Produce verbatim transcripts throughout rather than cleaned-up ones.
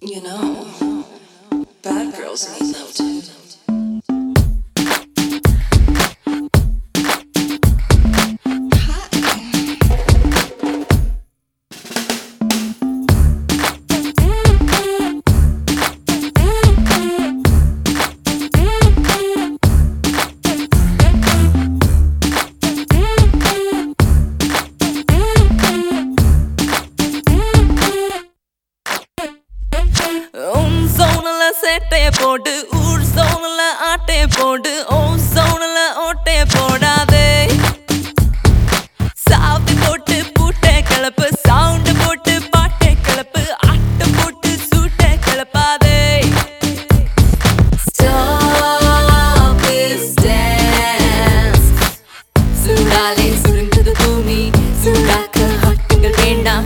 You know, bad girls need love too. சேட்டைய போடு ஊர் சோனல ஆட்டே போடு ஓ சோனல ஓட்டே போடாதே சாவி போட்டு பூட்டே கிளப்பு சவுண்ட் போட்டு பாட்டே கிளப்பு ஆட்ட போட்டு சூட்டே கிளப்பாதே Stop this dance சூடாலே சுருங்குது பூமி சூடாக்க ஹாட்டுங்கள் வேண்டாம்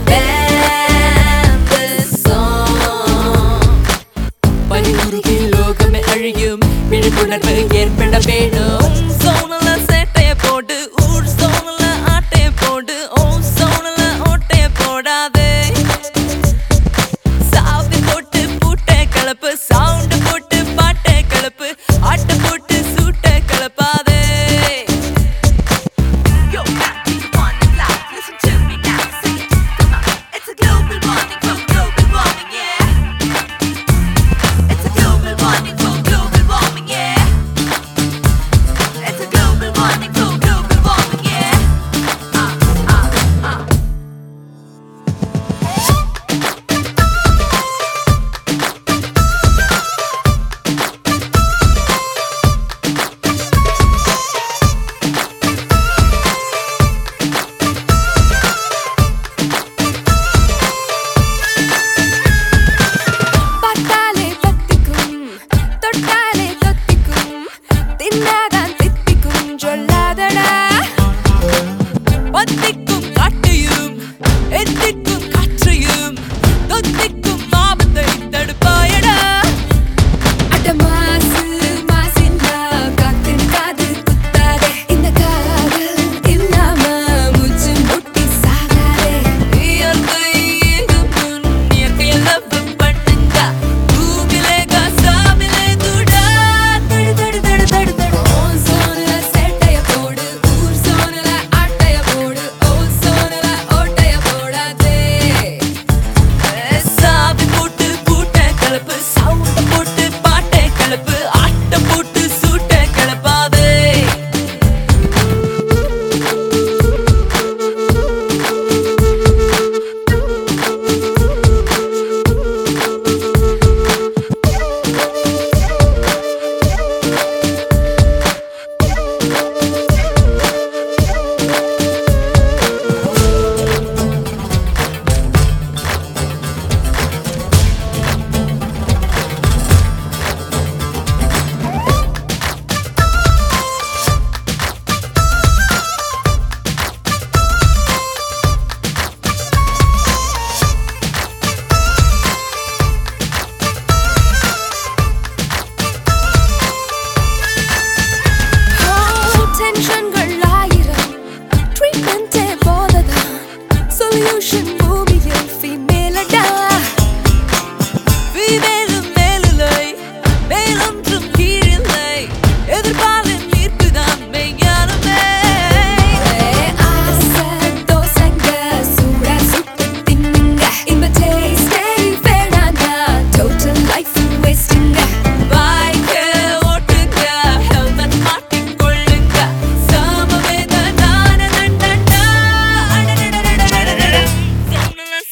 லோகமே அழியும் விழிப்புணர்வு ஏற்பட வேணும் சோனல சேட்டைய போடு ஊர் சோனல ஆட்டே போடு ஓ சோனல ஓட்டே போடாதே சாவி போட்டு பூட்டே கிளப்பு சவுண்ட் போட்டு பாட்டே கிளப்பு ஆட்ட போட்டு சூட்டே கிளப்பாதே பத்திக்கும் காட்டையும் எத்திக்கும் காற்றையும் தொத்திக்கும் ஆபத்தை தடுப்பாயடா அட மாசு மாசில்லா காத்து காது குத்தாதே இந்த காதல் இல்லாம மூச்சு முட்டி சாகாதே இயற்கை எங்கும் இயற்கையை லவ் பண்ணுங்க பூமியிலே காசாமிலே துடா தடு தடு தடு தடு தடு ஓ சோனல சேட்டைய போடு ஊர் சோனல ஆட்டைய போடு ஓ சோனல ஓட்டைய போடாதே சாவி போட்டு பூட்டை கிளப்பு சவுண்ட் போட்டு பாட்டை கிளப்பு ஆட்ட போட்டு சூட்டை கிளப்பாதே டென்ஷன்கள் ஆயிரம் ட்ரீட்மெண்ட்டே போலதான் சொல்யூஷன் பூமியில் ஃபீமேலடா ஃபீமேலும் மேலில்லை மேலொன்றும் கீழில்லை எதிர்பாலின் ஈர்ப்புதான் மெய்ஞானமே ஆசை தோசைங்க சூட சுட்டு தின்னுங்க இந்த டேஸ்டே வேணாங்க டோட்டல் லைஃப் வேஸ்ட்டுங்க பைக்க ஓட்டுங்க ஹெல்மெட் மாட்டிக்கொள்ளுங்க சமவேத நான நண்டா சோனல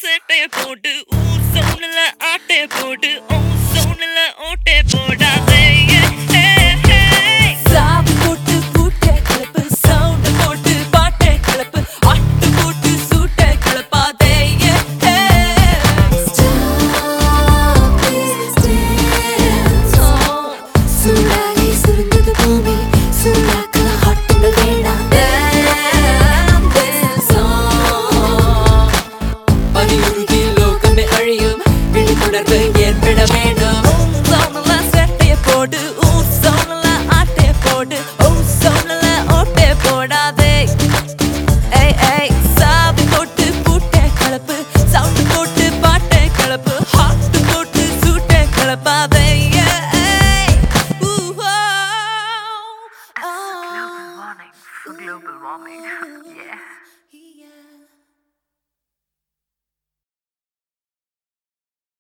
பாதை Ooh, oh, oh. Global warming for global warming. Yeah.